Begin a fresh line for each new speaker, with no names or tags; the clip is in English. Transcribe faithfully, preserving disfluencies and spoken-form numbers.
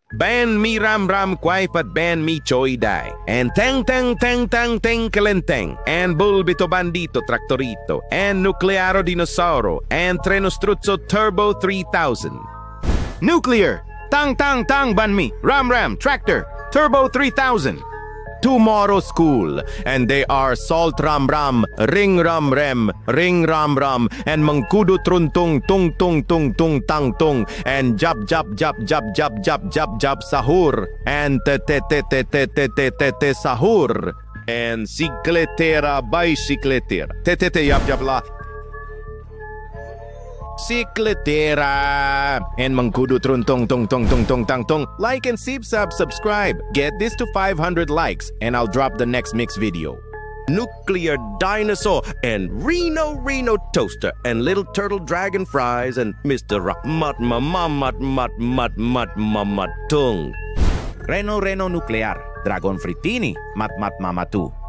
Ban mi ram ram kwai pat ban mi choi dai. And tang tang tang tang tang kalenteng. And bulbito bandito tractorito. And nuclearo dinosauro. And trenostruzzo turbo three thousand. Nuclear. Tang tang tang ban mi. Ram ram tractor. Turbo three thousand. Tomorrow school, and they are salt ram ram, ring ram rem, ring ram ram, and mangkudu truntung tung tung tung tung tang tung, and jab jab jab jab jab jab jab jab sahur, and te te te te te te te te te sahur, and cicletera bicycletera, te te te yab jab la. Cicletera and mangkudu trun tong tong tong tong tong tang tong. Like and sip sub subscribe. Get this to five hundred likes and I'll drop the next mix video. Nuclear dinosaur and Reno Reno toaster and little turtle dragon fries and Mister Rock mat ma mat mat mat mat mat tung.
Reno Reno nuclear, dragon frittini, mat mat mamatu.